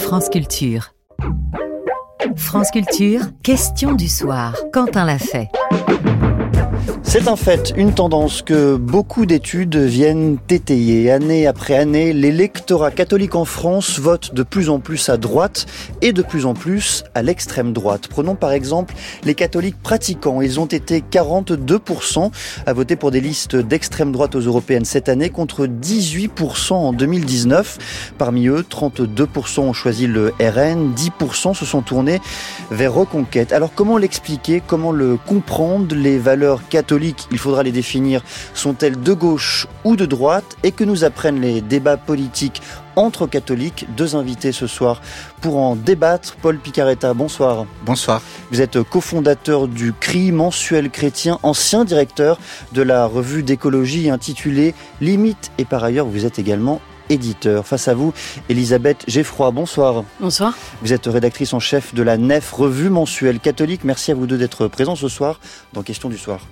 France Culture. France Culture, question du soir. Quentin l'a fait. C'est un fait, une tendance que beaucoup d'études viennent étayer. Année après année, l'électorat catholique en France vote de plus en plus à droite et de plus en plus à l'extrême droite. Prenons par exemple les catholiques pratiquants. Ils ont été 42% à voter pour des listes d'extrême droite aux européennes cette année contre 18% en 2019. Parmi eux, 32% ont choisi le RN, 10% se sont tournés vers Reconquête. Alors comment l'expliquer, comment le comprendre? Les valeurs catholiques, il faudra les définir. Sont-elles de gauche ou de droite? Et que nous apprennent les débats politiques entre catholiques? Deux invités ce soir pour en débattre. Paul Picaretta, bonsoir. Bonsoir. Vous êtes cofondateur du CRI, mensuel chrétien, ancien directeur de la revue d'écologie intitulée Limite, et par ailleurs vous êtes également éditeur. Face à vous, Elisabeth Geffroy, bonsoir. Bonsoir. Vous êtes rédactrice en chef de la Nef, revue mensuelle catholique. Merci à vous deux d'être présents ce soir dans Question du soir.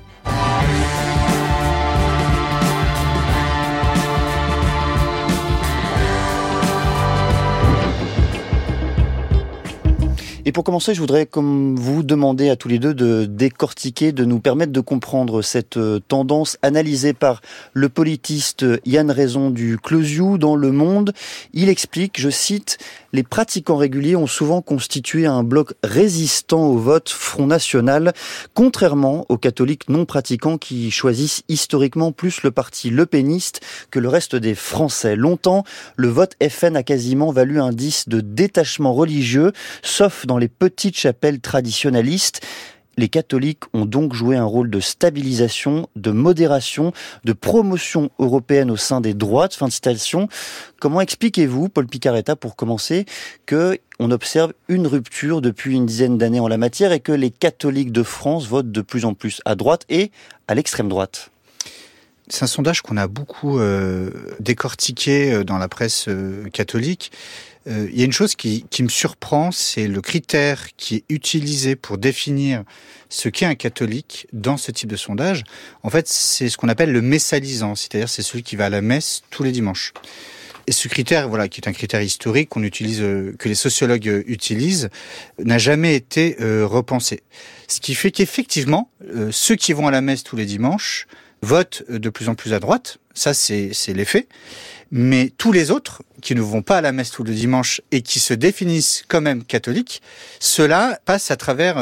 Et pour commencer, je voudrais, comme vous, demander à tous les deux de décortiquer, de nous permettre de comprendre cette tendance analysée par le politiste Yann Raison du Closiou dans Le Monde. Il explique, je cite, « Les pratiquants réguliers ont souvent constitué un bloc résistant au vote Front National, contrairement aux catholiques non pratiquants qui choisissent historiquement plus le parti lepéniste que le reste des Français. Longtemps, le vote FN a quasiment valu un indice de détachement religieux, sauf dans les petites chapelles traditionnalistes. Les catholiques ont donc joué un rôle de stabilisation, de modération, de promotion européenne au sein des droites. » Fin de citation. Comment expliquez-vous, Paul Picaretta, pour commencer, qu'on observe une rupture depuis une dizaine d'années en la matière et que les catholiques de France votent de plus en plus à droite et à l'extrême droite? C'est un sondage qu'on a beaucoup décortiqué dans la presse catholique. Il y a une chose qui me surprend, c'est le critère qui est utilisé pour définir ce qu'est un catholique dans ce type de sondage. En fait, c'est ce qu'on appelle le messalisant, c'est-à-dire c'est celui qui va à la messe tous les dimanches. Et ce critère, voilà, qui est un critère historique qu'on utilise, que les sociologues utilisent, n'a jamais été repensé. Ce qui fait qu'effectivement, ceux qui vont à la messe tous les dimanches votent de plus en plus à droite. Ça, c'est les faits. Mais tous les autres qui ne vont pas à la messe tous les dimanches et qui se définissent quand même catholiques, ceux-là passent à travers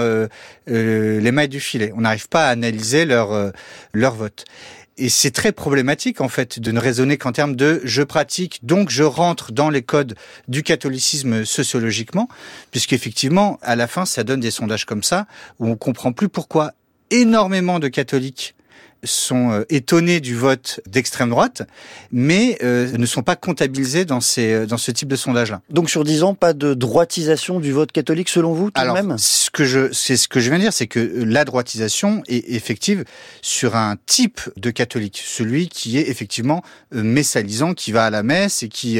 les mailles du filet. On n'arrive pas à analyser leur vote. Et c'est très problématique, en fait, de ne raisonner qu'en termes de « je pratique, donc je rentre dans les codes du catholicisme sociologiquement », puisqu'effectivement, à la fin, ça donne des sondages comme ça, où on comprend plus pourquoi énormément de catholiques sont étonnés du vote d'extrême droite, mais ne sont pas comptabilisés dans ce type de sondage-là. Donc sur 10 ans, pas de droitisation du vote catholique selon vous, tout de même? C'est ce que je viens de dire, c'est que la droitisation est effective sur un type de catholique, celui qui est effectivement messalisant, qui va à la messe et qui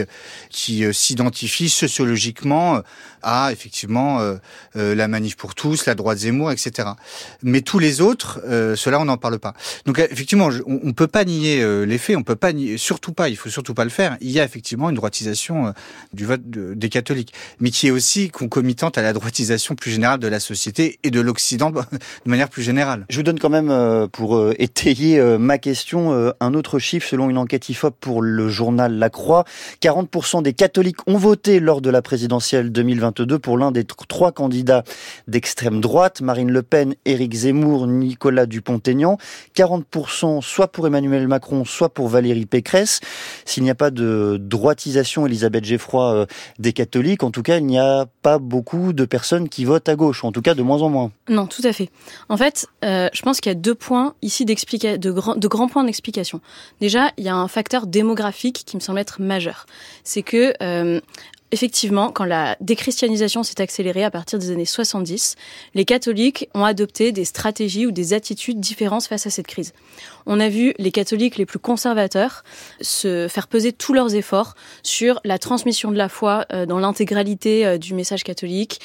s'identifie sociologiquement à effectivement la Manif pour tous, la droite Zemmour, etc. Mais tous les autres, ceux-là, on n'en parle pas. Donc effectivement, on peut pas nier les faits, on peut pas nier, surtout pas, il faut surtout pas le faire. Il y a effectivement une droitisation du vote des catholiques, mais qui est aussi concomitante à la droitisation plus générale de la société et de l'Occident de manière plus générale. Je vous donne quand même, pour étayer ma question, un autre chiffre selon une enquête IFOP pour le journal La Croix. 40% des catholiques ont voté lors de la présidentielle 2022 pour l'un des 3 candidats d'extrême droite, Marine Le Pen, Éric Zemmour, Nicolas Dupont-Aignan. 40% soit pour Emmanuel Macron, soit pour Valérie Pécresse. S'il n'y a pas de droitisation, Elisabeth Geffroy, des catholiques, en tout cas, il n'y a pas beaucoup de personnes qui votent à gauche, en tout cas de moins en moins. Non, tout à fait. En fait, je pense qu'il y a 2 points ici de grands points d'explication. Déjà, il y a un facteur démographique qui me semble être majeur. C'est que effectivement, quand la déchristianisation s'est accélérée à partir des années 70, les catholiques ont adopté des stratégies ou des attitudes différentes face à cette crise. On a vu les catholiques les plus conservateurs se faire peser tous leurs efforts sur la transmission de la foi dans l'intégralité du message catholique,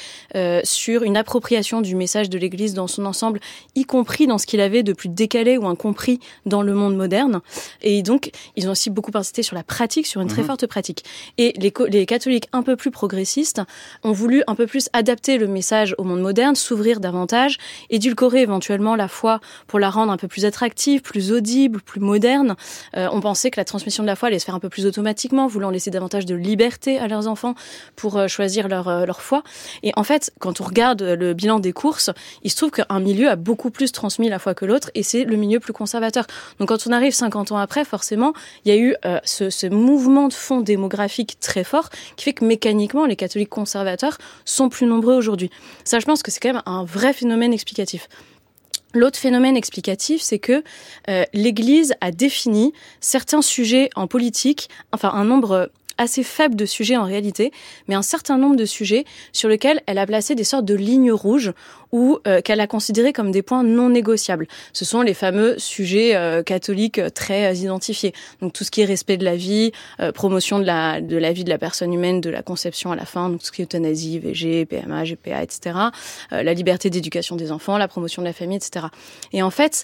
sur une appropriation du message de l'Église dans son ensemble, y compris dans ce qu'il avait de plus décalé ou incompris dans le monde moderne. Et donc, ils ont aussi beaucoup insisté sur la pratique, sur une très forte pratique. Et les catholiques un peu plus progressistes ont voulu un peu plus adapter le message au monde moderne, s'ouvrir davantage, édulcorer éventuellement la foi pour la rendre un peu plus attractive, plus audible, plus moderne. On pensait que la transmission de la foi allait se faire un peu plus automatiquement, voulant laisser davantage de liberté à leurs enfants pour choisir leur foi. Et en fait, quand on regarde le bilan des courses, il se trouve qu'un milieu a beaucoup plus transmis la foi que l'autre, et c'est le milieu plus conservateur. Donc quand on arrive 50 ans après, forcément, il y a eu ce mouvement de fond démographique très fort qui fait que mécaniquement, les catholiques conservateurs sont plus nombreux aujourd'hui. Ça, je pense que c'est quand même un vrai phénomène explicatif. L'autre phénomène explicatif, c'est que l'Église a défini certains sujets en politique, enfin un nombre assez faible de sujets en réalité, mais un certain nombre de sujets sur lesquels elle a placé des sortes de lignes rouges ou qu'elle a considérés comme des points non négociables. Ce sont les fameux sujets catholiques très identifiés. Donc tout ce qui est respect de la vie, promotion de la vie de la personne humaine, de la conception à la fin, donc tout ce qui est euthanasie, VG, PMA, GPA, etc. La liberté d'éducation des enfants, la promotion de la famille, etc. Et en fait,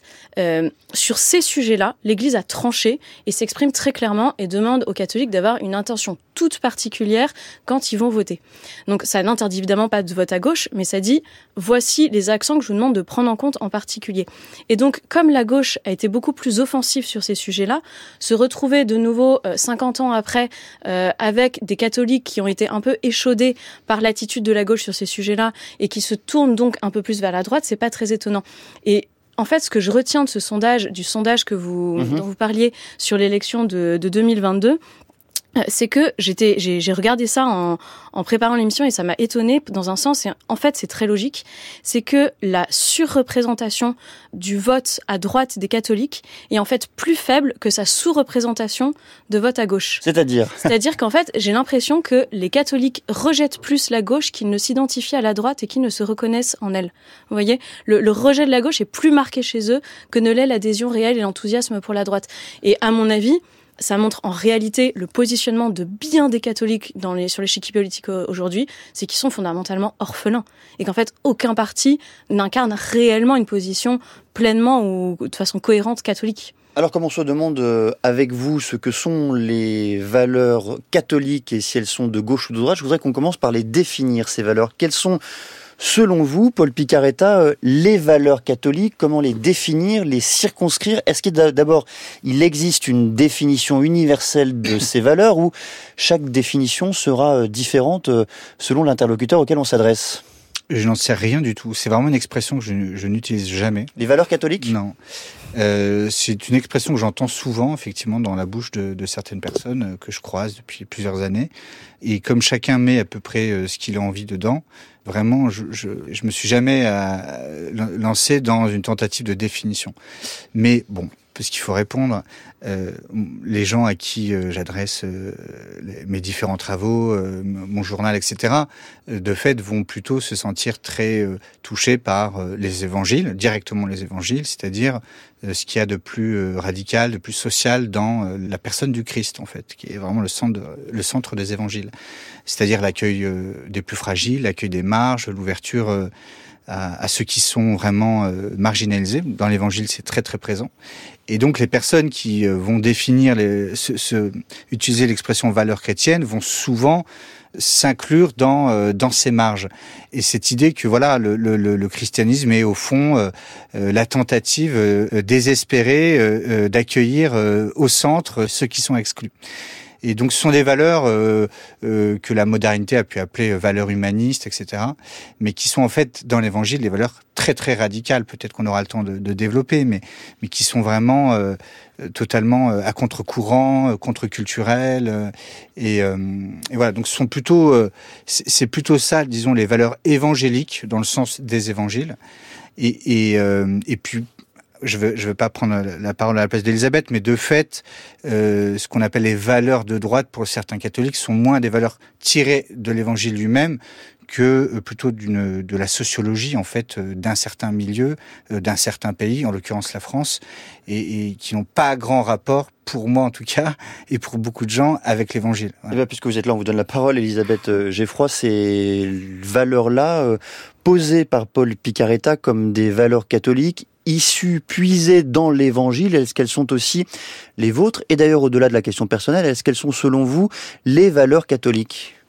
sur ces sujets-là, l'Église a tranché et s'exprime très clairement et demande aux catholiques d'avoir une intention toute particulière quand ils vont voter. Donc ça n'interdit évidemment pas de vote à gauche, mais ça dit voici les accents que je vous demande de prendre en compte en particulier. Et donc comme la gauche a été beaucoup plus offensive sur ces sujets-là, se retrouver de nouveau 50 ans après avec des catholiques qui ont été un peu échaudés par l'attitude de la gauche sur ces sujets-là et qui se tournent donc un peu plus vers la droite, c'est pas très étonnant. Et en fait, ce que je retiens de ce sondage, du sondage que dont vous parliez sur l'élection de 2022, c'est que j'ai regardé ça en préparant l'émission et ça m'a étonnée dans un sens, et en fait c'est très logique, c'est que la surreprésentation du vote à droite des catholiques est en fait plus faible que sa sous-représentation de vote à gauche. C'est-à-dire qu'en fait j'ai l'impression que les catholiques rejettent plus la gauche qu'ils ne s'identifient à la droite et qu'ils ne se reconnaissent en elle. Vous voyez, le rejet de la gauche est plus marqué chez eux que ne l'est l'adhésion réelle et l'enthousiasme pour la droite. Et à mon avis, ça montre en réalité le positionnement de bien des catholiques sur l'échiquier politique aujourd'hui, c'est qu'ils sont fondamentalement orphelins. Et qu'en fait, aucun parti n'incarne réellement une position pleinement ou de façon cohérente catholique. Alors, comme on se demande avec vous ce que sont les valeurs catholiques et si elles sont de gauche ou de droite, je voudrais qu'on commence par les définir, ces valeurs. Quelles sont, selon vous, Paul Picaretta, les valeurs catholiques? Comment les définir, les circonscrire? Est-ce que d'abord, il existe une définition universelle de ces valeurs ou chaque définition sera différente selon l'interlocuteur auquel on s'adresse? Je n'en sais rien du tout. C'est vraiment une expression que je n'utilise jamais. Les valeurs catholiques? Non. C'est une expression que j'entends souvent, effectivement, dans la bouche de certaines personnes que je croise depuis plusieurs années. Et comme chacun met à peu près ce qu'il a envie dedans, vraiment, je me suis jamais lancé dans une tentative de définition. Mais bon, parce qu'il faut répondre, les gens à qui j'adresse mes différents travaux, mon journal, etc., de fait, vont plutôt se sentir très touchés par les évangiles, directement les évangiles, c'est-à-dire ce qu'il y a de plus radical, de plus social dans la personne du Christ, en fait, qui est vraiment le centre des évangiles. C'est-à-dire l'accueil des plus fragiles, l'accueil des marges, l'ouverture à ceux qui sont vraiment marginalisés. Dans l'évangile, c'est très très présent. Et donc les personnes qui vont définir, utiliser l'expression valeurs chrétiennes vont souvent s'inclure dans ces marges. Et cette idée que voilà le christianisme est au fond la tentative désespérée d'accueillir au centre ceux qui sont exclus. Et donc ce sont des valeurs que la modernité a pu appeler valeurs humanistes, etc., mais qui sont en fait dans l'Évangile des valeurs très très radicales. Peut-être qu'on aura le temps de développer, mais qui sont vraiment totalement à contre-courant, contre-culturelles. Et voilà, donc ce sont plutôt, c'est plutôt ça, disons, les valeurs évangéliques dans le sens des évangiles. Et puis je veux pas prendre la parole à la place d'Elisabeth, mais de fait, ce qu'on appelle les valeurs de droite pour certains catholiques sont moins des valeurs tirées de l'évangile lui-même que plutôt de la sociologie, en fait, d'un certain milieu, d'un certain pays, en l'occurrence la France, et qui n'ont pas grand rapport, pour moi en tout cas, et pour beaucoup de gens, avec l'évangile. Voilà. Et bien, puisque vous êtes là, on vous donne la parole, Elisabeth Geffroy. Ces valeurs-là, posées par Paul Picaretta comme des valeurs catholiques, issues, puisées dans l'évangile, est-ce qu'elles sont aussi les vôtres? Et d'ailleurs, au-delà de la question personnelle, est-ce qu'elles sont, selon vous, les valeurs catholiques?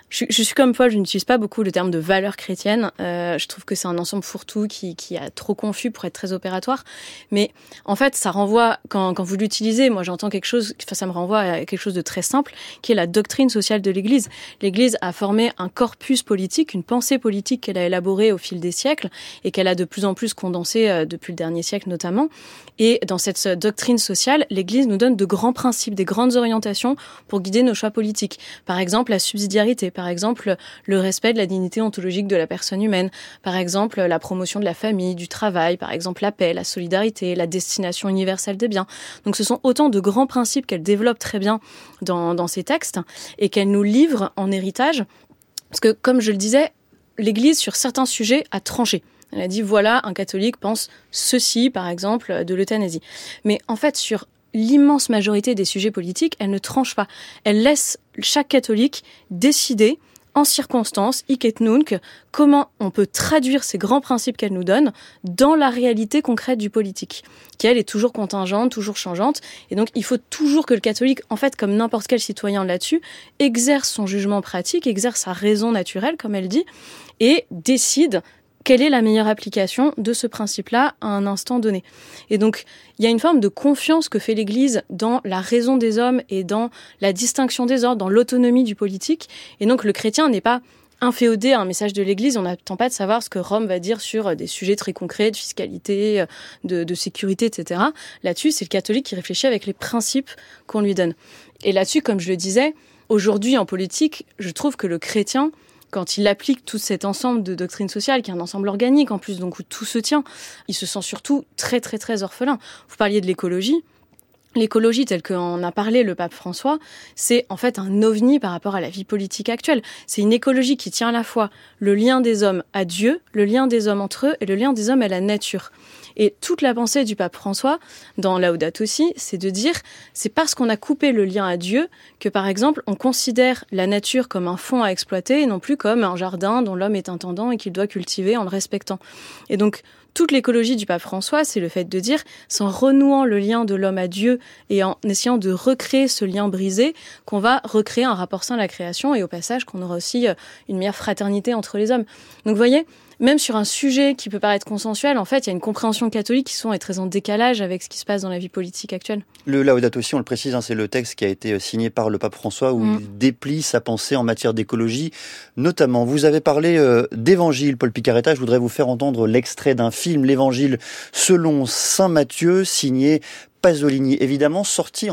je suis comme Paul, je n'utilise pas beaucoup le terme de valeurs chrétiennes. Je trouve que c'est un ensemble fourre-tout qui est trop confus pour être très opératoire. Mais en fait, ça renvoie, quand vous l'utilisez, moi j'entends quelque chose, ça me renvoie à quelque chose de très simple, qui est la doctrine sociale de l'Église. L'Église a formé un corpus politique, une pensée politique qu'elle a élaborée au fil des siècles et qu'elle a de plus en plus condensée depuis le dernier siècle notamment. Et dans cette doctrine sociale, l'Église nous donne de grands principes, des grandes orientations pour guider nos choix politiques. Par exemple, la subsidiarité. Par exemple, le respect de la dignité ontologique de la personne humaine. Par exemple, la promotion de la famille, du travail. Par exemple, la paix, la solidarité, la destination universelle des biens. Donc ce sont autant de grands principes qu'elle développe très bien dans ces textes et qu'elle nous livre en héritage. Parce que, comme je le disais, l'Église, sur certains sujets, a tranché. Elle a dit, voilà, un catholique pense ceci, par exemple, de l'euthanasie. Mais en fait, sur l'immense majorité des sujets politiques, elle ne tranche pas. Elle laisse chaque catholique décider, en circonstance, hic et nunc, comment on peut traduire ces grands principes qu'elle nous donne dans la réalité concrète du politique, qui, elle, est toujours contingente, toujours changeante. Et donc, il faut toujours que le catholique, en fait, comme n'importe quel citoyen là-dessus, exerce son jugement pratique, exerce sa raison naturelle, comme elle dit, et décide quelle est la meilleure application de ce principe-là à un instant donné. Et donc, il y a une forme de confiance que fait l'Église dans la raison des hommes et dans la distinction des ordres, dans l'autonomie du politique. Et donc, le chrétien n'est pas inféodé à un message de l'Église. On n'attend pas de savoir ce que Rome va dire sur des sujets très concrets de fiscalité, de sécurité, etc. Là-dessus, c'est le catholique qui réfléchit avec les principes qu'on lui donne. Et là-dessus, comme je le disais, aujourd'hui en politique, je trouve que le chrétien, quand il applique tout cet ensemble de doctrines sociales, qui est un ensemble organique en plus, donc où tout se tient, il se sent surtout très très très orphelin. Vous parliez de l'écologie. L'écologie, telle qu'en a parlé le pape François, c'est en fait un ovni par rapport à la vie politique actuelle. C'est une écologie qui tient à la fois le lien des hommes à Dieu, le lien des hommes entre eux et le lien des hommes à la nature. Et toute la pensée du pape François, dans Laudato Si, c'est de dire, c'est parce qu'on a coupé le lien à Dieu que, par exemple, on considère la nature comme un fonds à exploiter et non plus comme un jardin dont l'homme est intendant et qu'il doit cultiver en le respectant. Et donc, toute l'écologie du pape François, c'est le fait de dire, c'est en renouant le lien de l'homme à Dieu et en essayant de recréer ce lien brisé, qu'on va recréer un rapport sain à la création et au passage qu'on aura aussi une meilleure fraternité entre les hommes. Donc vous voyez, même sur un sujet qui peut paraître consensuel, en fait, il y a une compréhension catholique qui souvent est très en décalage avec ce qui se passe dans la vie politique actuelle. Le Laudato Si, on le précise, c'est le texte qui a été signé par le pape François où il déplie sa pensée en matière d'écologie. Notamment, vous avez parlé d'évangile, Paul Picaretta. Je voudrais vous faire entendre l'extrait d'un film, l'Évangile selon saint Matthieu, signé Pasolini, évidemment sorti en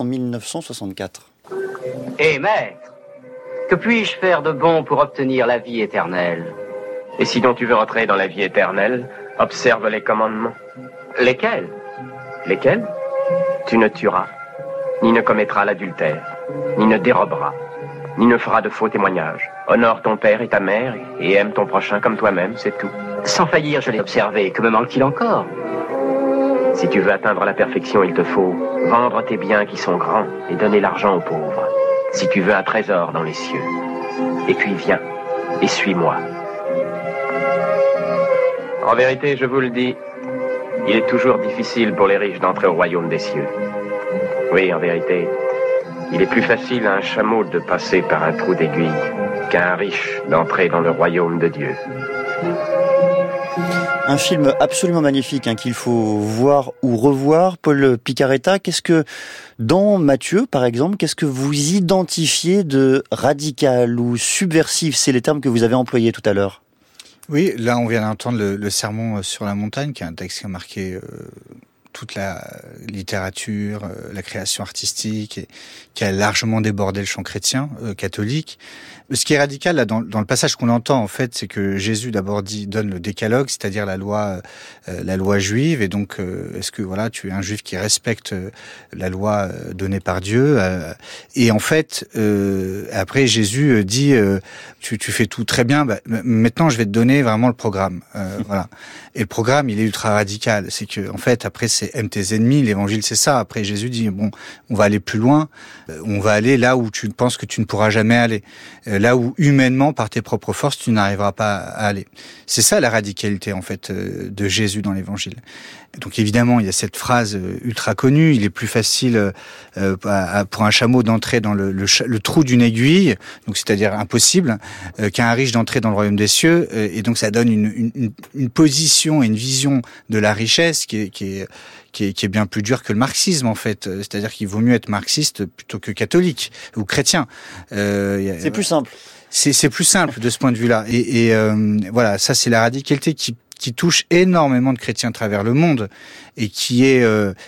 1964. Hé maître, que puis-je faire de bon pour obtenir la vie éternelle ? Et si donc tu veux rentrer dans la vie éternelle, observe les commandements. Lesquels ? Lesquels ? Tu ne tueras, ni ne commettras l'adultère, ni ne déroberas, ni ne feras de faux témoignages. Honore ton père et ta mère et aime ton prochain comme toi-même, c'est tout. Sans faillir, je l'ai observé. Que me manque-t-il encore ? Si tu veux atteindre la perfection, il te faut vendre tes biens qui sont grands et donner l'argent aux pauvres. Si tu veux un trésor dans les cieux. Et puis viens et suis-moi. En vérité, je vous le dis, il est toujours difficile pour les riches d'entrer au royaume des cieux. Oui, en vérité, il est plus facile à un chameau de passer par un trou d'aiguille qu'à un riche d'entrer dans le royaume de Dieu. Un film absolument magnifique qu'il faut voir ou revoir. Paul Picaretta, qu'est-ce que, dans Matthieu par exemple, qu'est-ce que vous identifiez de radical ou subversif ? C'est les termes que vous avez employés tout à l'heure. Oui, là on vient d'entendre le Sermon sur la montagne, qui est un texte qui a marqué toute la littérature, la création artistique, et qui a largement débordé le champ chrétien, catholique. Ce qui est radical là dans le passage qu'on entend en fait, c'est que Jésus d'abord donne le décalogue, c'est-à-dire la loi juive, et donc est-ce que voilà, tu es un juif qui respecte la loi donnée par Dieu, et en fait après Jésus dit tu fais tout très bien, maintenant je vais te donner vraiment le programme, voilà. Et le programme il est ultra radical, c'est que en fait après c'est c'est aime tes ennemis, l'évangile c'est ça. Après Jésus dit bon, on va aller plus loin, on va aller là où tu penses que tu ne pourras jamais aller, là où humainement par tes propres forces tu n'arriveras pas à aller. C'est ça la radicalité en fait de Jésus dans l'évangile. Donc évidemment, il y a cette phrase ultra connue, il est plus facile pour un chameau d'entrer dans le trou d'une aiguille, donc c'est-à-dire impossible, qu'un riche d'entrer dans le royaume des cieux, et donc ça donne une position et une vision de la richesse qui est bien plus dure que le marxisme en fait. C'est-à-dire qu'il vaut mieux être marxiste plutôt que catholique ou chrétien. C'est plus simple. C'est plus simple de ce point de vue-là. Et voilà, ça c'est la radicalité qui touche énormément de chrétiens à travers le monde et qui est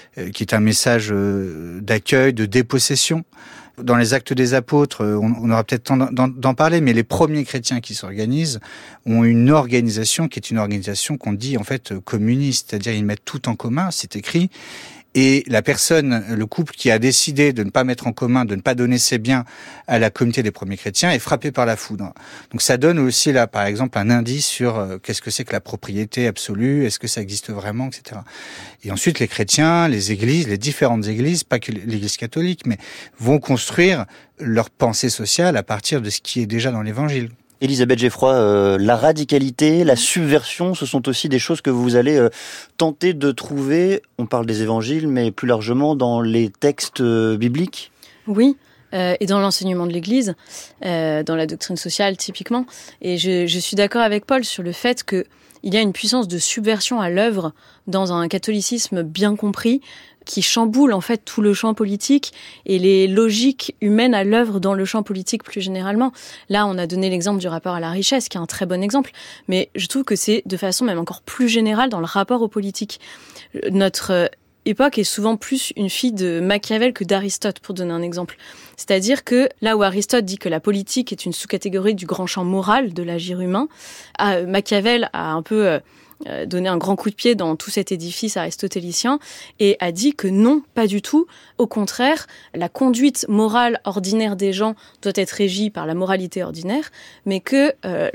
un message d'accueil, de dépossession. Dans les Actes des Apôtres, on aura peut-être temps d'en parler, mais les premiers chrétiens qui s'organisent ont une organisation qui est une organisation qu'on dit en fait communiste, c'est-à-dire ils mettent tout en commun, c'est écrit. Et la personne, le couple qui a décidé de ne pas mettre en commun, de ne pas donner ses biens à la communauté des premiers chrétiens est frappé par la foudre. Donc ça donne aussi là, par exemple, un indice sur qu'est-ce que c'est que la propriété absolue, est-ce que ça existe vraiment, etc. Et ensuite, les chrétiens, les églises, les différentes églises, pas que l'église catholique, mais vont construire leur pensée sociale à partir de ce qui est déjà dans l'évangile. Elisabeth Geffroy, la radicalité, la subversion, ce sont aussi des choses que vous allez tenter de trouver, on parle des évangiles, mais plus largement dans les textes bibliques ? Oui, et dans l'enseignement de l'Église, dans la doctrine sociale typiquement. Et je suis d'accord avec Paul sur le fait qu'il y a une puissance de subversion à l'œuvre dans un catholicisme bien compris, qui chamboule en fait tout le champ politique et les logiques humaines à l'œuvre dans le champ politique plus généralement. Là, on a donné l'exemple du rapport à la richesse, qui est un très bon exemple, mais je trouve que c'est de façon même encore plus générale dans le rapport aux politiques. Notre époque est souvent plus une fille de Machiavel que d'Aristote, pour donner un exemple. C'est-à-dire que là où Aristote dit que la politique est une sous-catégorie du grand champ moral de l'agir humain, Machiavel a un peu donné un grand coup de pied dans tout cet édifice aristotélicien et a dit que non, pas du tout. Au contraire, la conduite morale ordinaire des gens doit être régie par la moralité ordinaire, mais que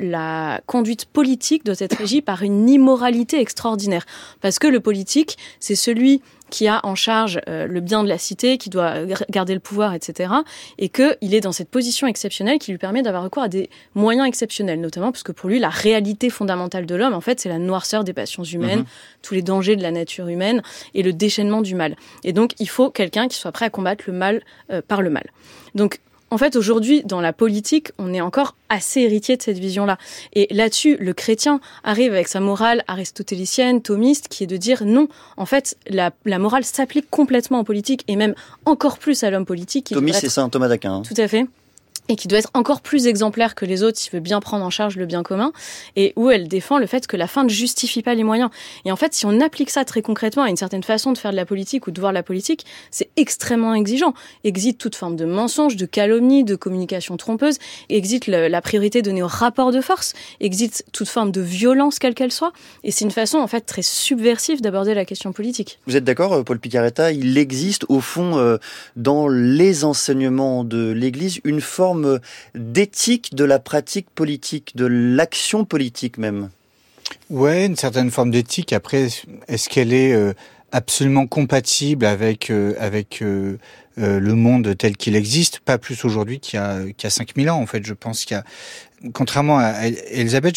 la conduite politique doit être régie par une immoralité extraordinaire. Parce que le politique, c'est celui qui a en charge le bien de la cité, qui doit garder le pouvoir, etc. Et qu'il est dans cette position exceptionnelle qui lui permet d'avoir recours à des moyens exceptionnels, notamment parce que pour lui, la réalité fondamentale de l'homme, en fait, c'est la noirceur des passions humaines, tous les dangers de la nature humaine et le déchaînement du mal. Et donc, il faut quelqu'un qui soit prêt à combattre le mal par le mal. Donc, en fait, aujourd'hui, dans la politique, on est encore assez héritier de cette vision-là. Et là-dessus, le chrétien arrive avec sa morale aristotélicienne, thomiste, qui est de dire non, en fait, la morale s'applique complètement en politique, et même encore plus à l'homme politique. Thomiste, c'est saint Thomas d'Aquin. Tout à fait. Et qui doit être encore plus exemplaire que les autres s'il veut bien prendre en charge le bien commun, et où elle défend le fait que la fin ne justifie pas les moyens. Et en fait, si on applique ça très concrètement à une certaine façon de faire de la politique ou de voir la politique, c'est extrêmement exigeant. Existe toute forme de mensonge, de calomnie, de communication trompeuse, existe la priorité donnée au rapport de force, existe toute forme de violence quelle qu'elle soit, et c'est une façon en fait très subversive d'aborder la question politique. Vous êtes d'accord, Paul Picaretta, il existe au fond dans les enseignements de l'Église une forme d'éthique de la pratique politique, de l'action politique même. Ouais, une certaine forme d'éthique. Après, est-ce qu'elle est absolument compatible avec le monde tel qu'il existe? Pas plus aujourd'hui qu'il y a 5000 ans, en fait. Je pense qu'il y a, contrairement à Elisabeth,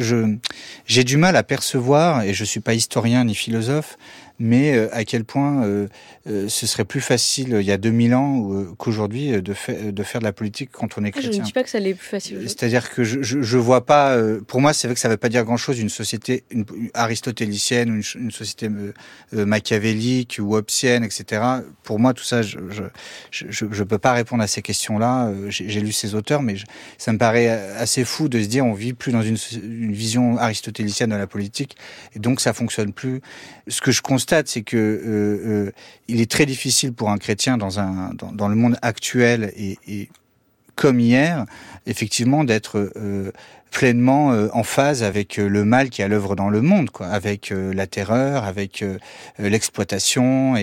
j'ai du mal à percevoir, et je suis pas historien ni philosophe, mais à quel point ce serait plus facile il y a 2000 ans qu'aujourd'hui de faire de la politique quand on est chrétien. Je ne dis pas que ça l'est plus facile. C'est-à-dire que je vois pas. Pour moi, c'est vrai que ça ne veut pas dire grand-chose. Une société aristotélicienne, une société machiavélique ou hobbesienne, etc. Pour moi, tout ça, je peux pas répondre à ces questions-là. J'ai lu ces auteurs, mais ça me paraît assez fou de se dire on vit plus dans une vision aristotélicienne de la politique, et donc ça fonctionne plus. Ce que je constate, c'est que il est très difficile pour un chrétien dans le monde actuel et comme hier, effectivement, d'être pleinement en phase avec le mal qui est à l'œuvre dans le monde, quoi, avec la terreur, avec l'exploitation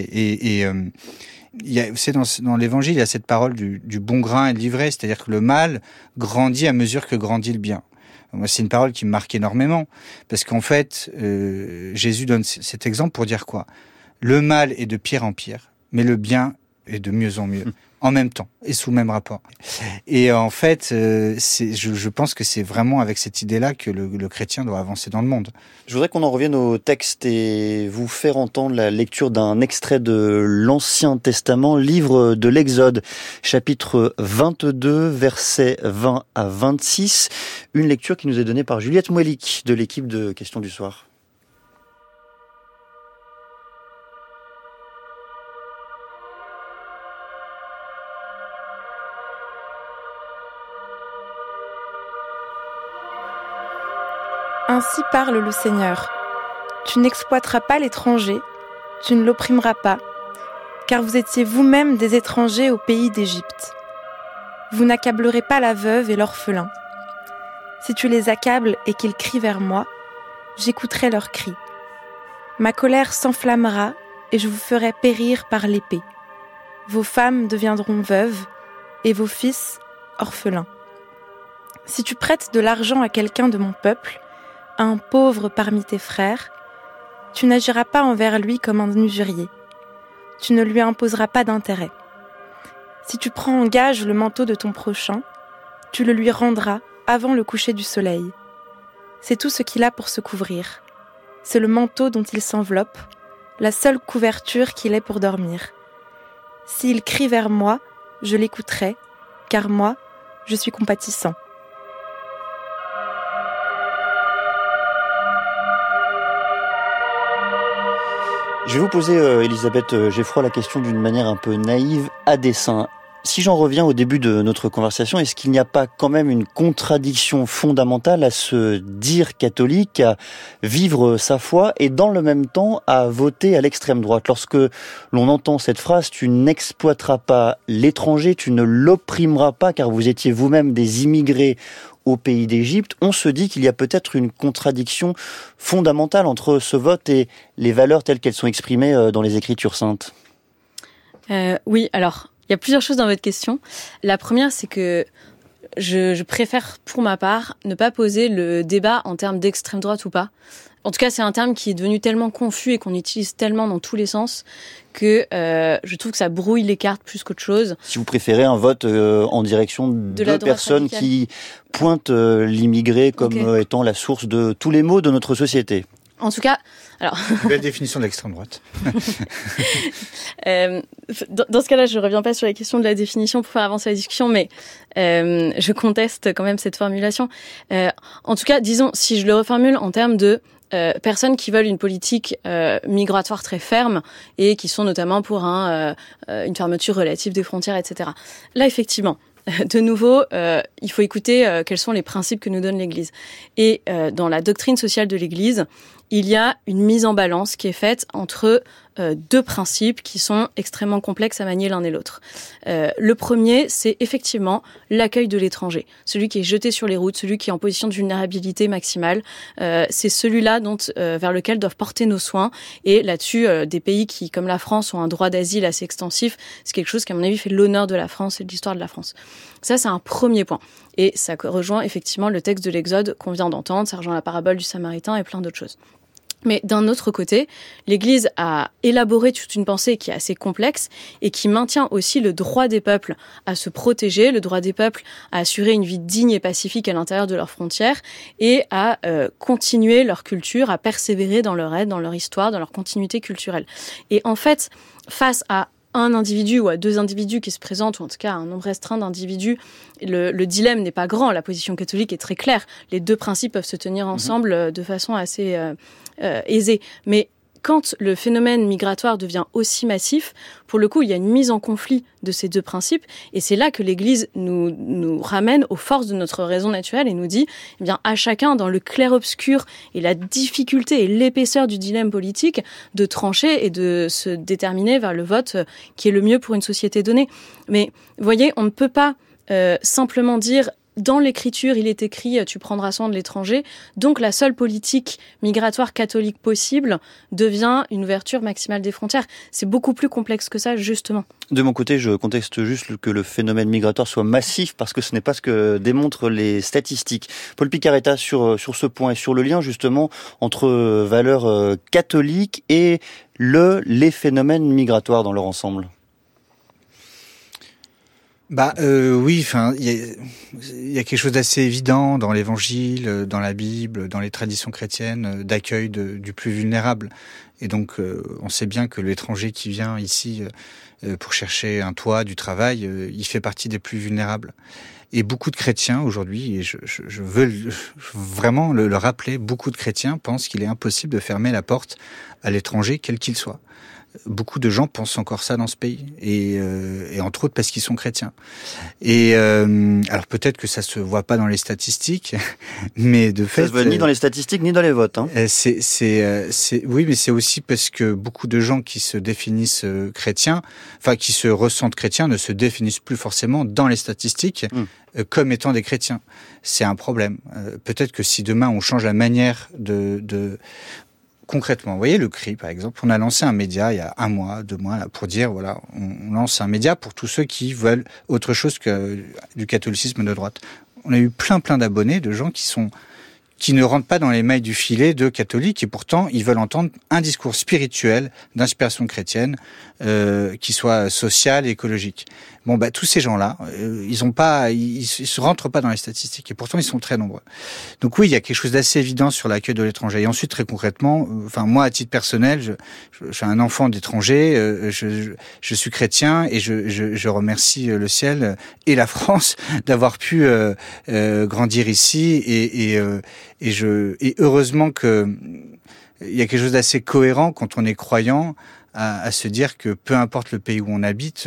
c'est dans l'évangile, il y a cette parole du bon grain et de l'ivraie, c'est-à-dire que le mal grandit à mesure que grandit le bien. Moi, c'est une parole qui me marque énormément, parce qu'en fait, Jésus donne cet exemple pour dire quoi ? Le mal est de pire en pire, mais le bien est de mieux en mieux, en même temps, et sous le même rapport. Et en fait, je pense que c'est vraiment avec cette idée-là que le chrétien doit avancer dans le monde. Je voudrais qu'on en revienne au texte et vous faire entendre la lecture d'un extrait de l'Ancien Testament, livre de l'Exode, chapitre 22, versets 20 à 26. Une lecture qui nous est donnée par Juliette Mouelik de l'équipe de Questions du Soir. Ainsi parle le Seigneur. Tu n'exploiteras pas l'étranger, tu ne l'opprimeras pas, car vous étiez vous-même des étrangers au pays d'Égypte. Vous n'accablerez pas la veuve et l'orphelin. Si tu les accables et qu'ils crient vers moi, j'écouterai leurs cris. Ma colère s'enflammera et je vous ferai périr par l'épée. Vos femmes deviendront veuves et vos fils orphelins. Si tu prêtes de l'argent à quelqu'un de mon peuple, un pauvre parmi tes frères, tu n'agiras pas envers lui comme un usurier. Tu ne lui imposeras pas d'intérêt. Si tu prends en gage le manteau de ton prochain, tu le lui rendras avant le coucher du soleil. C'est tout ce qu'il a pour se couvrir. C'est le manteau dont il s'enveloppe, la seule couverture qu'il ait pour dormir. S'il crie vers moi, je l'écouterai, car moi, je suis compatissant. Je vais vous poser, Elisabeth Geffroy, la question d'une manière un peu naïve, à dessein. Si j'en reviens au début de notre conversation, est-ce qu'il n'y a pas quand même une contradiction fondamentale à se dire catholique, à vivre sa foi et dans le même temps à voter à l'extrême droite? Lorsque l'on entend cette phrase, tu n'exploiteras pas l'étranger, tu ne l'opprimeras pas car vous étiez vous-même des immigrés au pays d'Égypte, on se dit qu'il y a peut-être une contradiction fondamentale entre ce vote et les valeurs telles qu'elles sont exprimées dans les Écritures saintes. Oui, alors, il y a plusieurs choses dans votre question. La première, c'est que je préfère, pour ma part, ne pas poser le débat en termes d'extrême droite ou pas. En tout cas, c'est un terme qui est devenu tellement confus et qu'on utilise tellement dans tous les sens que je trouve que ça brouille les cartes plus qu'autre chose. Si vous préférez un vote en direction de personnes radicale qui pointent l'immigré comme étant la source de tous les maux de notre société. En tout cas, alors... Belle définition de l'extrême droite. Dans ce cas-là, je ne reviens pas sur la question de la définition pour faire avancer la discussion, mais je conteste quand même cette formulation. En tout cas, disons, si je le reformule en termes de personnes qui veulent une politique migratoire très ferme et qui sont notamment pour une fermeture relative des frontières, etc. Là, effectivement, de nouveau, il faut écouter quels sont les principes que nous donne l'Église. Et dans la doctrine sociale de l'Église, il y a une mise en balance qui est faite entre deux principes qui sont extrêmement complexes à manier l'un et l'autre. Le premier, c'est effectivement l'accueil de l'étranger. Celui qui est jeté sur les routes, celui qui est en position de vulnérabilité maximale. C'est celui-là vers lequel doivent porter nos soins. Et là-dessus, des pays qui, comme la France, ont un droit d'asile assez extensif, c'est quelque chose qui, à mon avis, fait l'honneur de la France et de l'histoire de la France. Ça, c'est un premier point. Et ça rejoint effectivement le texte de l'Exode qu'on vient d'entendre, ça rejoint la parabole du Samaritain et plein d'autres choses. Mais d'un autre côté, l'Église a élaboré toute une pensée qui est assez complexe et qui maintient aussi le droit des peuples à se protéger, le droit des peuples à assurer une vie digne et pacifique à l'intérieur de leurs frontières et à continuer leur culture, à persévérer dans leur aide, dans leur histoire, dans leur continuité culturelle. Et en fait, face à un individu ou à deux individus qui se présentent, ou en tout cas un nombre restreint d'individus, le dilemme n'est pas grand. La position catholique est très claire. Les deux principes peuvent se tenir ensemble de façon assez aisée. Mais quand le phénomène migratoire devient aussi massif, pour le coup, il y a une mise en conflit de ces deux principes. Et c'est là que l'Église nous ramène aux forces de notre raison naturelle et nous dit, eh bien, à chacun, dans le clair-obscur et la difficulté et l'épaisseur du dilemme politique, de trancher et de se déterminer vers le vote qui est le mieux pour une société donnée. Mais, vous voyez, on ne peut pas simplement dire dans l'écriture, il est écrit « tu prendras soin de l'étranger », donc la seule politique migratoire catholique possible devient une ouverture maximale des frontières. C'est beaucoup plus complexe que ça, justement. De mon côté, je conteste juste que le phénomène migratoire soit massif, parce que ce n'est pas ce que démontrent les statistiques. Paul Picaretta, sur ce point et sur le lien justement entre valeurs catholiques et les phénomènes migratoires dans leur ensemble. Oui, enfin, il y a quelque chose d'assez évident dans l'Évangile, dans la Bible, dans les traditions chrétiennes, d'accueil du plus vulnérable. Et donc, on sait bien que l'étranger qui vient ici pour chercher un toit, du travail, il fait partie des plus vulnérables. Et beaucoup de chrétiens aujourd'hui, et je veux vraiment le rappeler, beaucoup de chrétiens pensent qu'il est impossible de fermer la porte à l'étranger, quel qu'il soit. Beaucoup de gens pensent encore ça dans ce pays, et entre autres parce qu'ils sont chrétiens. Et alors peut-être que ça se voit pas dans les statistiques, mais de fait, ça se voit ni dans les statistiques ni dans les votes. Hein. Oui, mais c'est aussi parce que beaucoup de gens qui se définissent chrétiens, enfin qui se ressentent chrétiens, ne se définissent plus forcément dans les statistiques comme étant des chrétiens. C'est un problème. Peut-être que si demain on change la manière de concrètement, vous voyez le CRI par exemple, on a lancé un média il y a 1 mois, 2 mois, là, pour dire voilà, on lance un média pour tous ceux qui veulent autre chose que du catholicisme de droite. On a eu plein d'abonnés, de gens qui ne rentrent pas dans les mailles du filet de catholiques, et pourtant ils veulent entendre un discours spirituel d'inspiration chrétienne qui soit social et écologique. Bon, tous ces gens-là, ils se rentrent pas dans les statistiques, et pourtant ils sont très nombreux. Donc oui, il y a quelque chose d'assez évident sur l'accueil de l'étranger. Et ensuite, très concrètement, moi à titre personnel, je suis un enfant d'étranger, je suis chrétien, et je remercie le ciel et la France d'avoir pu grandir ici, et heureusement que il y a quelque chose d'assez cohérent quand on est croyant à se dire que peu importe le pays où on habite,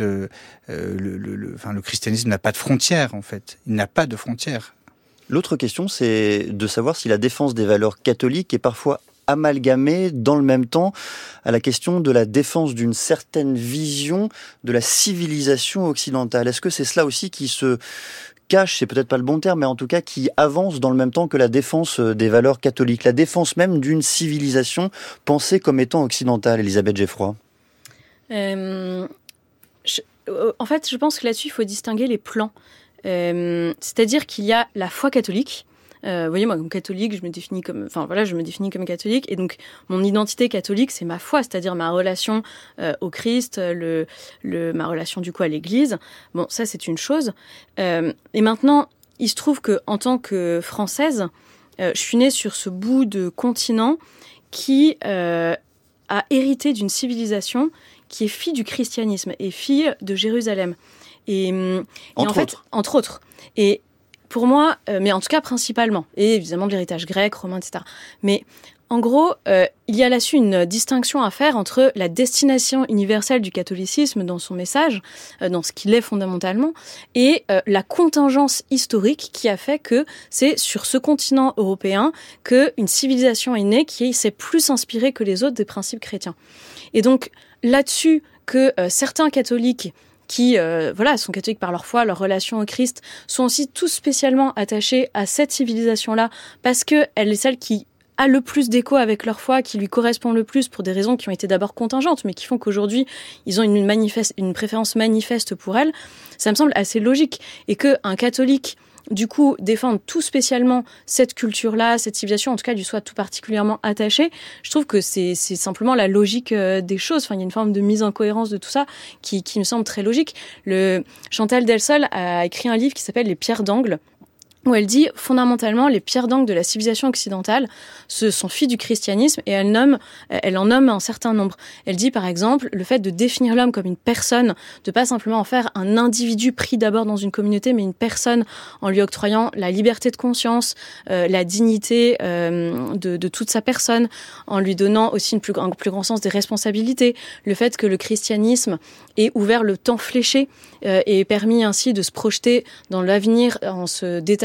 le christianisme n'a pas de frontières, en fait. Il n'a pas de frontières. L'autre question, c'est de savoir si la défense des valeurs catholiques est parfois amalgamée dans le même temps à la question de la défense d'une certaine vision de la civilisation occidentale. Est-ce que c'est cela aussi qui se cache, c'est peut-être pas le bon terme, mais en tout cas qui avance dans le même temps que la défense des valeurs catholiques, la défense même d'une civilisation pensée comme étant occidentale, Elisabeth Geffroy? En fait, je pense que là-dessus, il faut distinguer les plans. C'est-à-dire qu'il y a la foi catholique. Vous voyez, moi, comme catholique, je me définis comme catholique, et donc mon identité catholique, c'est ma foi, c'est-à-dire ma relation au Christ, ma relation du coup à l'Église. Bon, ça c'est une chose. Et maintenant, il se trouve que en tant que Française, je suis née sur ce bout de continent qui a hérité d'une civilisation qui est fille du christianisme et fille de Jérusalem. Entre autres. Et pour moi, mais en tout cas principalement, et évidemment de l'héritage grec, romain, etc. Mais en gros, il y a là-dessus une distinction à faire entre la destination universelle du catholicisme dans son message, dans ce qu'il est fondamentalement, et la contingence historique qui a fait que c'est sur ce continent européen qu'une civilisation est née qui s'est plus inspirée que les autres des principes chrétiens. Et donc là-dessus que certains catholiques qui sont catholiques par leur foi, leur relation au Christ, sont aussi tous spécialement attachés à cette civilisation-là parce qu'elle est celle qui a le plus d'écho avec leur foi, qui lui correspond le plus pour des raisons qui ont été d'abord contingentes, mais qui font qu'aujourd'hui, ils ont une préférence manifeste pour elle. Ça me semble assez logique. Et qu'un catholique, du coup, défendre tout spécialement cette culture-là, cette civilisation, en tout cas, lui soit tout particulièrement attaché, je trouve que c'est simplement la logique des choses. Enfin, il y a une forme de mise en cohérence de tout ça qui me semble très logique. Chantal Delsol a écrit un livre qui s'appelle « Les pierres d'angle », où elle dit, fondamentalement, les pierres d'angle de la civilisation occidentale sont filles du christianisme, et elle en nomme un certain nombre. Elle dit, par exemple, le fait de définir l'homme comme une personne, de pas simplement en faire un individu pris d'abord dans une communauté, mais une personne en lui octroyant la liberté de conscience, la dignité de toute sa personne, en lui donnant aussi un plus grand sens des responsabilités. Le fait que le christianisme ait ouvert le temps fléché et permis ainsi de se projeter dans l'avenir en se détachant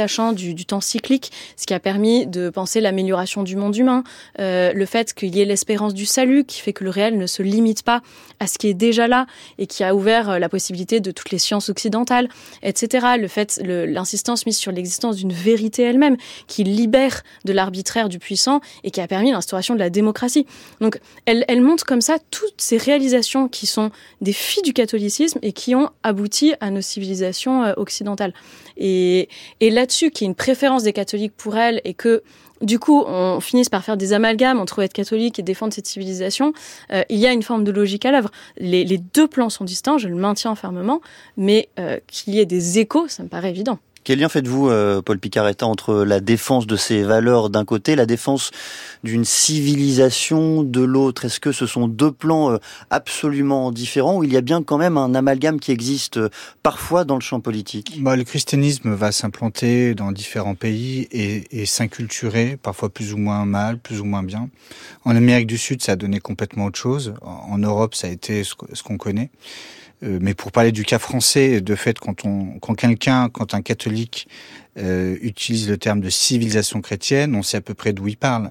relâchant du temps cyclique, ce qui a permis de penser l'amélioration du monde humain, le fait qu'il y ait l'espérance du salut qui fait que le réel ne se limite pas à ce qui est déjà là et qui a ouvert la possibilité de toutes les sciences occidentales, etc. L'insistance mise sur l'existence d'une vérité elle-même qui libère de l'arbitraire du puissant et qui a permis l'instauration de la démocratie. Donc, elle montre comme ça toutes ces réalisations qui sont des filles du catholicisme et qui ont abouti à nos civilisations occidentales. Et là-dessus, qu'il y ait une préférence des catholiques pour elle et que du coup, on finisse par faire des amalgames entre être catholique et défendre cette civilisation. Il y a une forme de logique à l'œuvre. Les deux plans sont distincts, je le maintiens fermement, mais qu'il y ait des échos, ça me paraît évident. Quel lien faites-vous, Paul Picaretta, entre la défense de ces valeurs d'un côté, la défense d'une civilisation de l'autre? Est-ce que ce sont deux plans absolument différents ou il y a bien quand même un amalgame qui existe parfois dans le champ politique? Le christianisme va s'implanter dans différents pays et s'inculturer, parfois plus ou moins mal, plus ou moins bien. En Amérique du Sud, ça a donné complètement autre chose. En Europe, ça a été ce qu'on connaît. Mais pour parler du cas français, de fait, quand un catholique utilise le terme de civilisation chrétienne, on sait à peu près d'où il parle.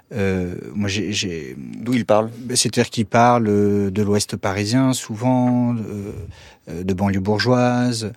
D'où il parle? C'est-à-dire qu'il parle de l'Ouest parisien, souvent, de banlieue bourgeoise,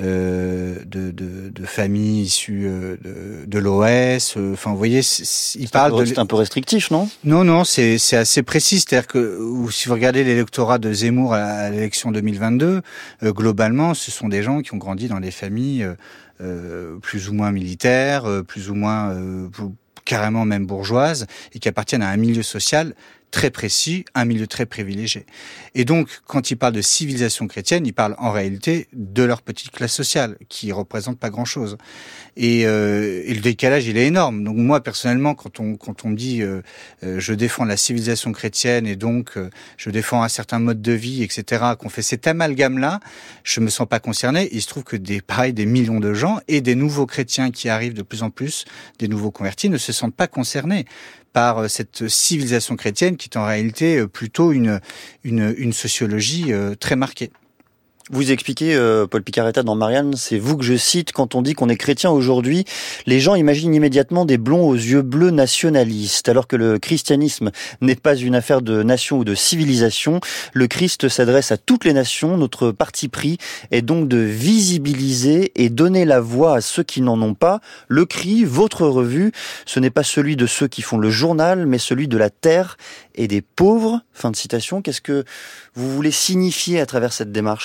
de familles issues de l'OS. Enfin, vous voyez, il parle C'est un peu restrictif, non? Non, c'est assez précis. C'est-à-dire que si vous regardez l'électorat de Zemmour à l'élection 2022, globalement, ce sont des gens qui ont grandi dans des familles plus ou moins militaires, plus ou moins carrément même bourgeoises, et qui appartiennent à un milieu social très précis, un milieu très privilégié. Et donc, quand il parle de civilisation chrétienne, il parle en réalité de leur petite classe sociale, qui représente pas grand-chose. Et le décalage, il est énorme. Donc moi, personnellement, quand on me dit je défends la civilisation chrétienne et donc je défends un certain mode de vie, etc., qu'on fait cet amalgame-là, je me sens pas concerné. Il se trouve que des millions de gens et des nouveaux chrétiens qui arrivent de plus en plus, des nouveaux convertis, ne se sentent pas concernés par cette civilisation chrétienne qui est en réalité plutôt une sociologie très marquée. Vous expliquez, Paul Picaretta, dans Marianne, c'est vous que je cite, quand on dit qu'on est chrétien aujourd'hui, les gens imaginent immédiatement des blonds aux yeux bleus nationalistes, alors que le christianisme n'est pas une affaire de nation ou de civilisation. Le Christ s'adresse à toutes les nations. Notre parti pris est donc de visibiliser et donner la voix à ceux qui n'en ont pas. Le cri, votre revue, ce n'est pas celui de ceux qui font le journal, mais celui de la terre et des pauvres. Fin de citation. Qu'est-ce que vous voulez signifier à travers cette démarche ?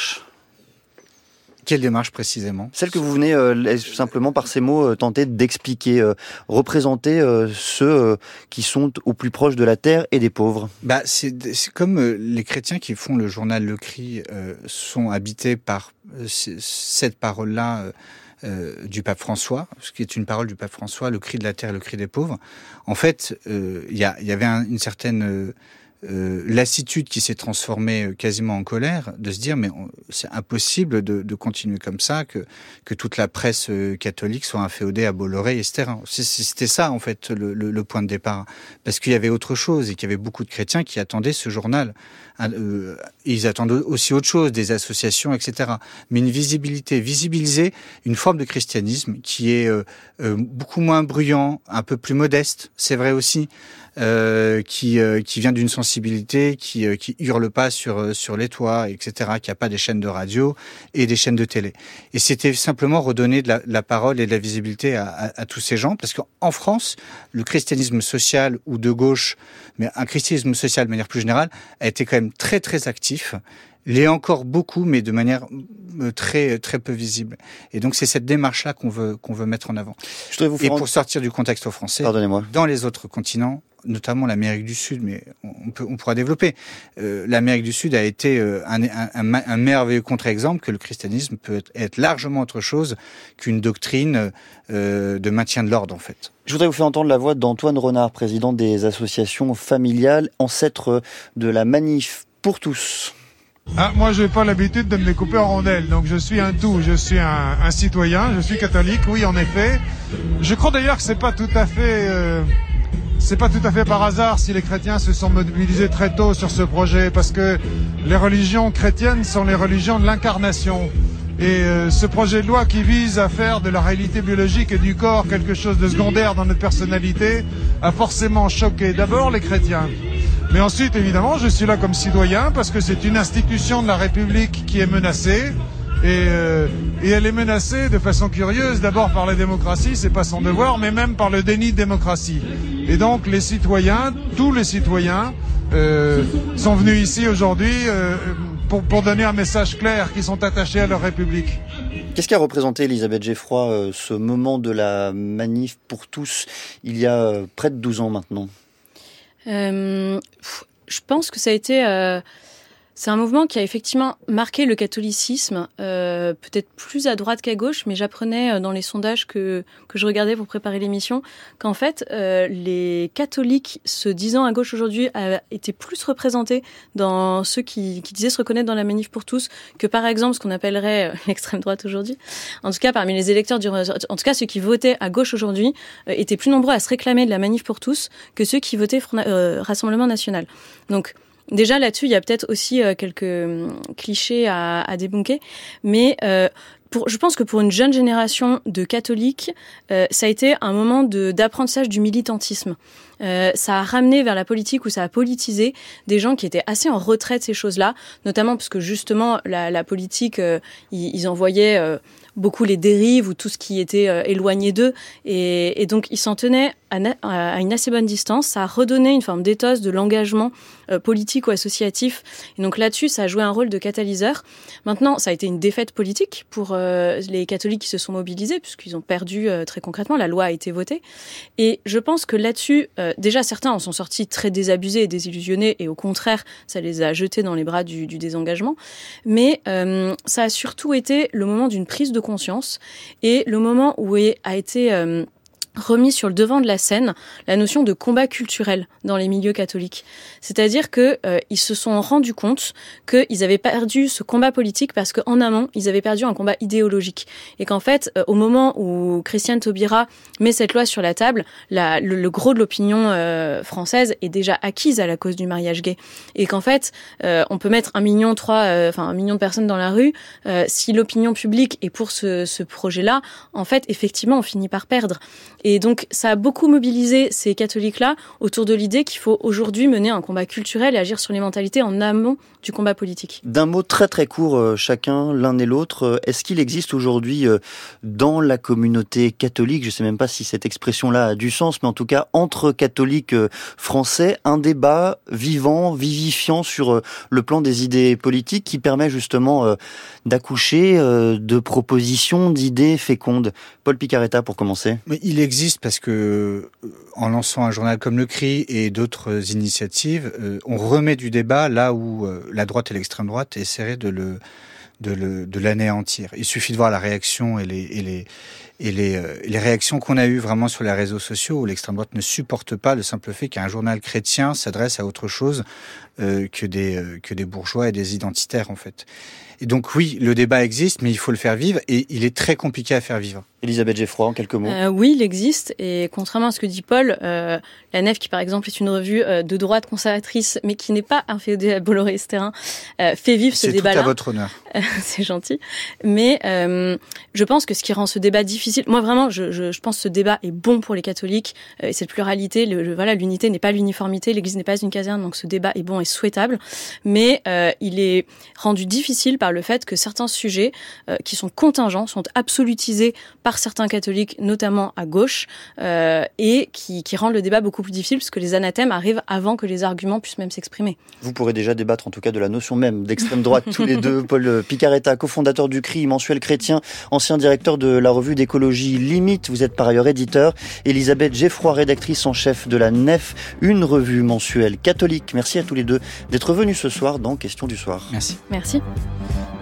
Quelle démarche précisément? Celle que vous venez simplement par ces mots tenter d'expliquer, représenter ceux qui sont au plus proche de la terre et des pauvres. C'est comme les chrétiens qui font le journal Le Cri sont habités par cette parole-là du pape François, ce qui est une parole du pape François, le cri de la terre et le cri des pauvres. En fait, il y avait une certaine lassitude qui s'est transformée quasiment en colère, de se dire mais c'est impossible de continuer comme ça, que toute la presse catholique soit inféodée à Bolloré, etc. C'était ça en fait le point de départ, parce qu'il y avait autre chose et qu'il y avait beaucoup de chrétiens qui attendaient ce journal. Ils attendent aussi autre chose, des associations, etc. Mais visibiliser une forme de christianisme qui est beaucoup moins bruyant, un peu plus modeste, c'est vrai aussi, qui vient d'une sensibilité qui hurle pas sur les toits, etc., qui a pas des chaînes de radio et des chaînes de télé. Et c'était simplement redonner de la parole et de la visibilité à tous ces gens, parce qu'en France, le christianisme social ou de gauche, mais un christianisme social de manière plus générale, a été quand même très très actif. Il est encore beaucoup, mais de manière très très peu visible. Et donc c'est cette démarche-là qu'on veut mettre en avant. Et pour sortir du contexte français, pardonnez-moi, dans les autres continents, notamment l'Amérique du Sud, mais on pourra développer. L'Amérique du Sud a été un merveilleux contre-exemple que le christianisme peut être largement autre chose qu'une doctrine de maintien de l'ordre, en fait. Je voudrais vous faire entendre la voix d'Antoine Renard, président des associations familiales, ancêtre de la Manif pour tous. Moi, je n'ai pas l'habitude de me découper en rondelles, donc je suis un tout. Je suis un citoyen, je suis catholique, oui, en effet. Je crois d'ailleurs que c'est pas tout à fait par hasard si les chrétiens se sont mobilisés très tôt sur ce projet, parce que les religions chrétiennes sont les religions de l'incarnation. Et ce projet de loi qui vise à faire de la réalité biologique et du corps quelque chose de secondaire dans notre personnalité a forcément choqué d'abord les chrétiens. Mais ensuite, évidemment, je suis là comme citoyen parce que c'est une institution de la République qui est menacée. Et elle est menacée de façon curieuse, d'abord par la démocratie, c'est pas son devoir, mais même par le déni de démocratie. Et donc les citoyens, tous les citoyens, sont venus ici aujourd'hui pour donner un message clair qu'ils sont attachés à leur République. Qu'est-ce qu'a représenté, Elisabeth Geffroy, ce moment de la manif pour tous, il y a près de 12 ans maintenant? Je pense que ça a été... c'est un mouvement qui a effectivement marqué le catholicisme, peut-être plus à droite qu'à gauche, mais j'apprenais dans les sondages que je regardais pour préparer l'émission qu'en fait, les catholiques se disant à gauche aujourd'hui étaient plus représentés dans ceux qui disaient se reconnaître dans la manif pour tous que par exemple ce qu'on appellerait l'extrême droite aujourd'hui. En tout cas, parmi les électeurs, en tout cas ceux qui votaient à gauche aujourd'hui étaient plus nombreux à se réclamer de la manif pour tous que ceux qui votaient Rassemblement National. Donc, déjà là-dessus, il y a peut-être aussi quelques clichés à débunker, mais je pense que pour une jeune génération de catholiques, ça a été un moment d'apprentissage du militantisme. Ça a ramené vers la politique ou ça a politisé des gens qui étaient assez en retrait de ces choses-là, notamment parce que justement la politique, ils en voyaient beaucoup les dérives ou tout ce qui était éloigné d'eux, et donc ils s'en tenaient à une assez bonne distance. Ça a redonné une forme d'éthos de l'engagement politique ou associatif, et donc là-dessus ça a joué un rôle de catalyseur. Maintenant, ça a été une défaite politique pour les catholiques qui se sont mobilisés, puisqu'ils ont perdu très concrètement, la loi a été votée, et je pense que là-dessus, déjà certains en sont sortis très désabusés et désillusionnés, et au contraire ça les a jetés dans les bras du désengagement, mais ça a surtout été le moment d'une prise de conscience et le moment où a été remis sur le devant de la scène la notion de combat culturel dans les milieux catholiques. C'est-à-dire que ils se sont rendus compte qu'ils avaient perdu ce combat politique parce qu'en amont, ils avaient perdu un combat idéologique. Et qu'en fait, au moment où Christiane Taubira met cette loi sur la table, le gros de l'opinion française est déjà acquise à la cause du mariage gay. Et qu'en fait, on peut mettre 1,3 million de personnes dans la rue, si l'opinion publique est pour ce projet-là, en fait, effectivement, on finit par perdre. Et donc, ça a beaucoup mobilisé ces catholiques-là autour de l'idée qu'il faut aujourd'hui mener un combat culturel et agir sur les mentalités en amont du combat politique. D'un mot très très court, chacun, l'un et l'autre, est-ce qu'il existe aujourd'hui dans la communauté catholique, je ne sais même pas si cette expression-là a du sens, mais en tout cas entre catholiques français, un débat vivant, vivifiant sur le plan des idées politiques qui permet justement d'accoucher de propositions, d'idées fécondes? Paul Picaretta pour commencer. Mais il existe parce que, en lançant un journal comme Le Cri et d'autres initiatives, on remet du débat là où la droite et l'extrême droite essaieraient de l'anéantir. Il suffit de voir la réaction et les réactions qu'on a eues vraiment sur les réseaux sociaux où l'extrême droite ne supporte pas le simple fait qu'un journal chrétien s'adresse à autre chose que des bourgeois et des identitaires en fait. Et donc oui, le débat existe, mais il faut le faire vivre et il est très compliqué à faire vivre. Elisabeth Geffroy, en quelques mots. Oui, il existe, et contrairement à ce que dit Paul, La Nef, qui par exemple est une revue de droite conservatrice, mais qui n'est pas inféodée à Bolloré-Stérin, fait vivre ce débat-là. C'est tout à votre honneur. C'est gentil. Mais je pense que ce qui rend ce débat difficile, moi vraiment, je pense que ce débat est bon pour les catholiques, et cette pluralité, l'unité n'est pas l'uniformité, l'Église n'est pas une caserne, donc ce débat est bon et souhaitable, mais il est rendu difficile par le fait que certains sujets qui sont contingents, sont absolutisés par certains catholiques, notamment à gauche, et qui rendent le débat beaucoup plus difficile, parce que les anathèmes arrivent avant que les arguments puissent même s'exprimer. Vous pourrez déjà débattre en tout cas de la notion même d'extrême droite, tous les deux. Paul Picaretta, cofondateur du CRI, mensuel chrétien, ancien directeur de la revue d'écologie Limite, vous êtes par ailleurs éditeur. Elisabeth Geffroy, rédactrice en chef de La Nef, une revue mensuelle catholique. Merci à tous les deux d'être venus ce soir dans Question du soir. Merci. Merci.